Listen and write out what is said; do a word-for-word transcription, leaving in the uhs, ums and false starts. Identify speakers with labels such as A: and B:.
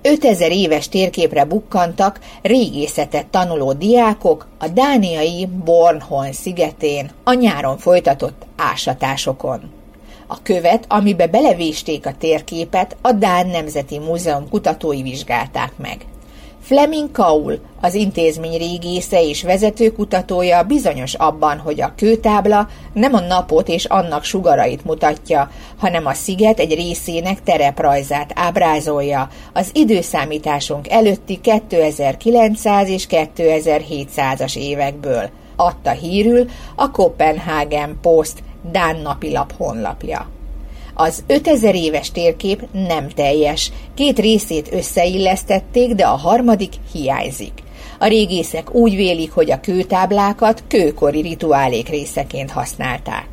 A: ötezer éves térképre bukkantak régészetet tanuló diákok a dániai Bornholm szigetén a nyáron folytatott ásatásokon. A követ, amibe belevésték a térképet, a Dán Nemzeti Múzeum kutatói vizsgálták meg. Fleming Kaul, az intézmény régésze és vezetőkutatója bizonyos abban, hogy a kőtábla nem a napot és annak sugarait mutatja, hanem a sziget egy részének tereprajzát ábrázolja az időszámításunk előtti kétezer-kilencszáz és kétezer-hétszázas évekből, adta hírül a Copenhagen Post dán napilap honlapja. Az ötezer éves térkép nem teljes, két részét összeillesztették, de a harmadik hiányzik. A régészek úgy vélik, hogy a kőtáblákat kőkori rituálék részeként használták.